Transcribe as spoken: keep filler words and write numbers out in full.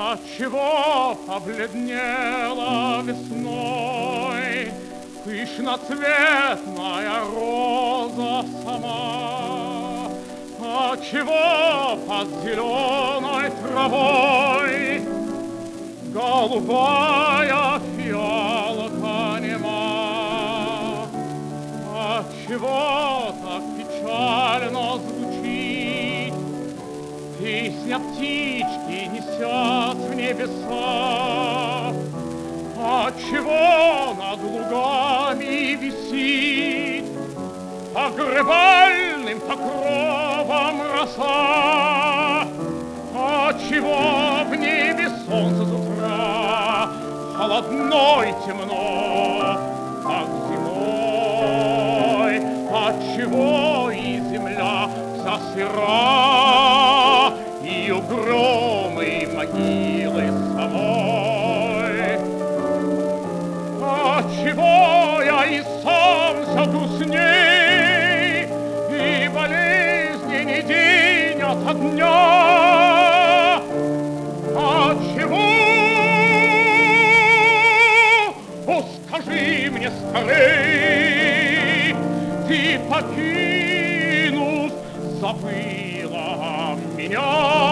Отчего побледнела весной пышноцветная роза сама? Отчего под зеленой травой голубая фиалка нема? Отчего так печально звучит песня птички, несет в небеса? Отчего над лугами висит погребальным покровом роса? Отчего в небе солнце с утра холодно и темно, как зимой? Отчего и земля вся сыра, и угрюмы могилы самой? Отчего я и сам все грустней, и болезненней день ото дня? Отчего? О, скажи мне скорей, ты, покинув, забыла меня?